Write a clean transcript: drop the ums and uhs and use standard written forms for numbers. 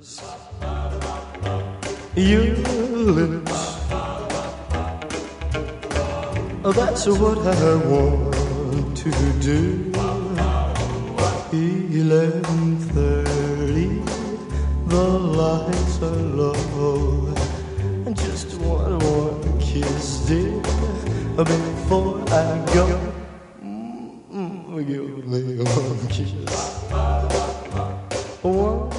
kiss your lips. That's what I want to do. 11:30, the lights are low. Just one more kiss, dear, before I go. Give me one kiss. One